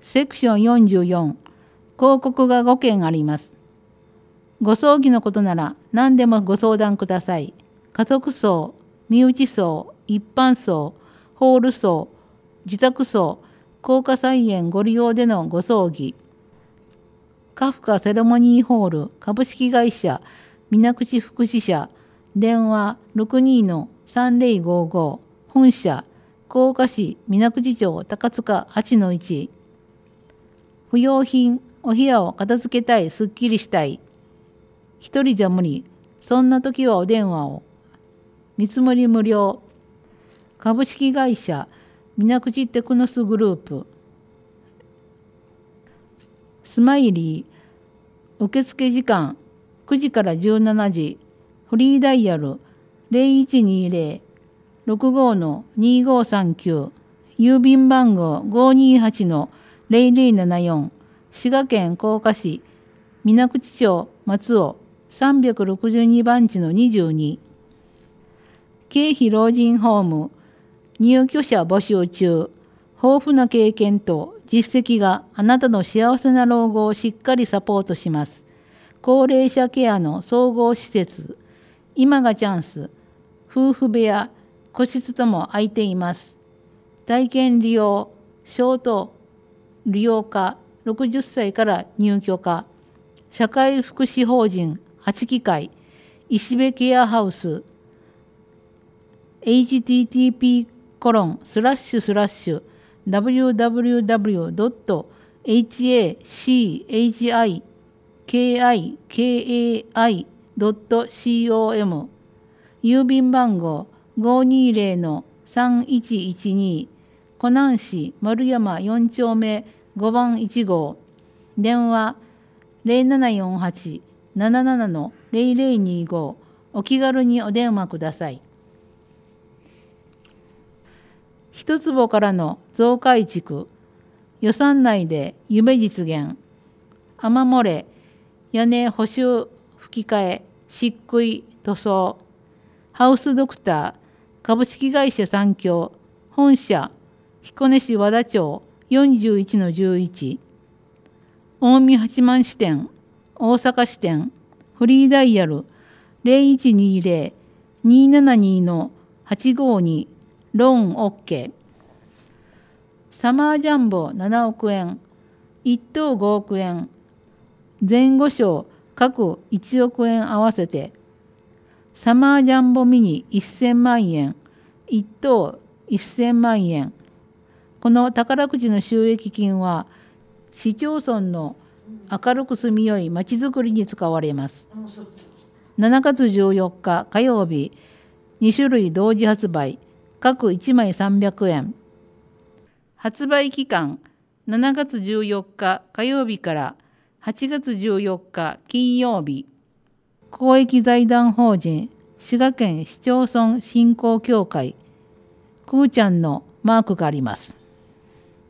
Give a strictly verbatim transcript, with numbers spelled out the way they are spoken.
セクションよんじゅうよん、広告がごけんあります。ご葬儀のことなら何でもご相談ください。家族葬、身内葬、一般葬、ホール葬、自宅葬、高価菜園ご利用でのご葬儀。カフカセレモニーホール株式会社水口福祉社、電話 ろくにーのさんぜろごご、本社甲賀市水口町高塚 はちのいち。不要品、お部屋を片付けたい、すっきりしたい。一人じゃ無理、そんな時はお電話を。見積もり無料。株式会社水口テクノスグループ。スマイリー、受付時間くじからじゅうしちじ、フリーダイヤル ゼロいちにゼロ ろくごのにごさんきゅう、郵便番号 ごーにーはちのゼロゼロななよん、滋賀県甲賀市水口町松尾さんびゃくろくじゅうにばんちのにじゅうに。経費老人ホーム、入居者募集中。豊富な経験と実績があなたの幸せな老後をしっかりサポートします。高齢者ケアの総合施設。今がチャンス。夫婦部屋、個室とも空いています。体験利用、ショート利用可、ろくじゅっさいから入居可。社会福祉法人はちきかい、石部ケアハウス、エイチティーティーピーコロンスラッシュスラッシュダブリューダブリューダブリュードットエイチエーシーエイチアイケーアイケーエーアイドットコム 郵便番号 ごーにーぜろのさんいちいちに 湖南市丸山よん丁目ごばんいち号、電話ゼロななよんはち ななななのゼロゼロにご、お気軽にお電話ください。一坪からの増改築、予算内で夢実現、雨漏れ、屋根補修吹き替え、漆喰、塗装、ハウスドクター、株式会社三共、本社、彦根市和田町よんじゅういちのじゅういち、近江八幡支店、大阪支店、フリーダイヤルゼロいちにゼロ にーななにのはちごに、ローン OK。サマージャンボななおくえん、一等ごおくえん、前後賞各いちおくえん合わせて、サマージャンボミニせんまんえん、一等せんまんえん。この宝くじの収益金は、市町村の明るく住みよいまちづくりに使われます。しちがつじゅうよっか火曜日、にしゅるい同時発売、各いちまいさんびゃくえん。発売期間しちがつじゅうよっか火曜日からはちがつじゅうよっか金曜日。公益財団法人滋賀県市町村振興協会、くーちゃんのマークがあります。